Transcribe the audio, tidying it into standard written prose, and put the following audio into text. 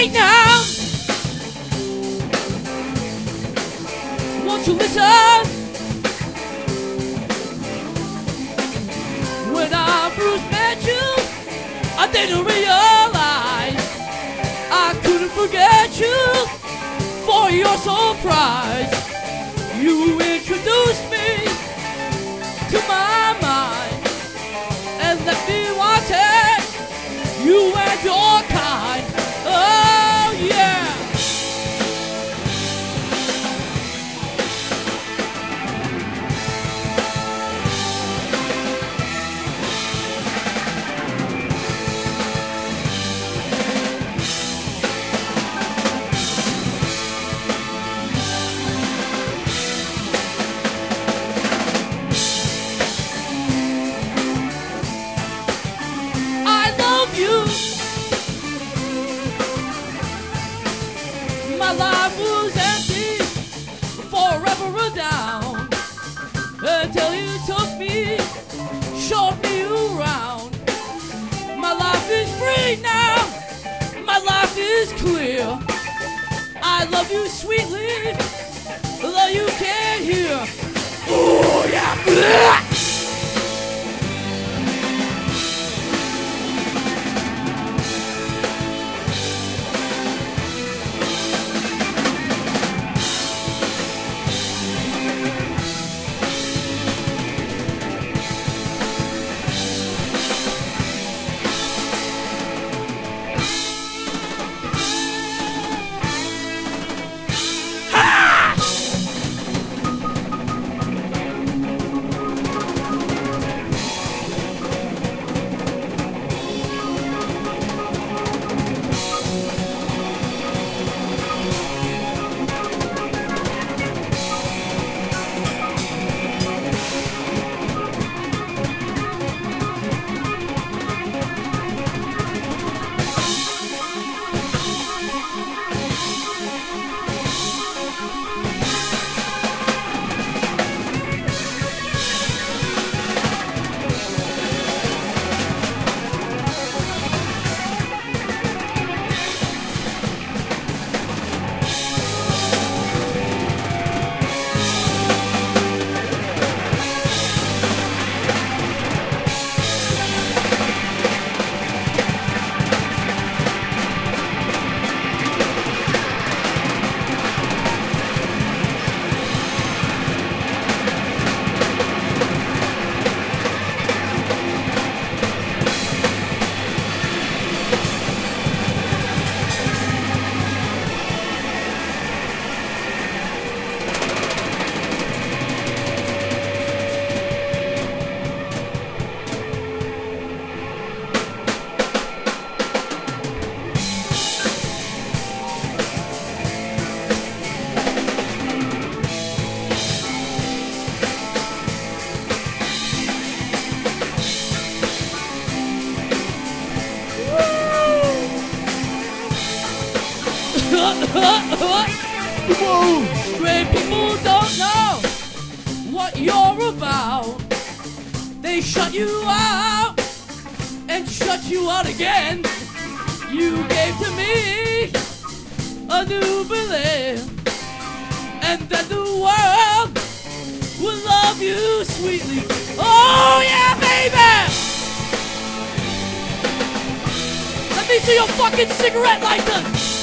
right now. Won't you listen? When I first met you, I didn't realize I couldn't forget you. For your surprise, you introduced me to my mind and left me wanting you and your kind. Oh yeah. My life was empty, forever down, until you took me, showed me around. My life is free now, my life is clear. I love you sweetly, though you can't hear. Oh yeah. Straight people don't know what you're about. They shut you out and shut you out again. You gave to me a new belief, and that the world will love you sweetly. Oh yeah, baby! Let me see your fucking cigarette lighter!